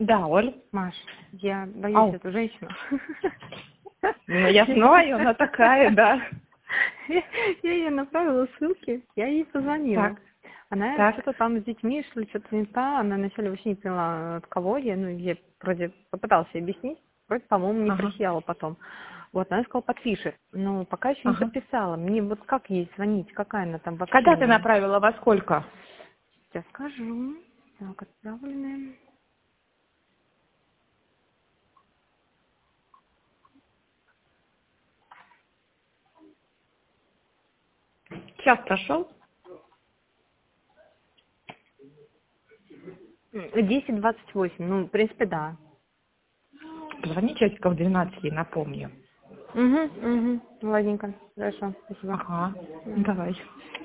Да, Оль. Маш, я боюсь Ау. эту женщину. Ну, я знаю, она такая, да. Я ей направила ссылки, я ей позвонила. Так. Она Так. что-то там с детьми, что ли, что-то не та. Она вначале вообще не поняла, от кого я. Ну, я вроде попыталась ей объяснить. Вроде, по-моему, не Ага. просияла потом. Вот, она сказала, подпишет. Но пока еще не Ага. подписала. Мне вот как ей звонить? Какая она там вообще? Когда ты направила, во сколько? Сейчас скажу. Так, отправленные. Час прошел? 10:28. Ну, в принципе, да. Позвони часиков в 12 и напомню. Угу. Ладненько. Хорошо, спасибо. Ага. Давай.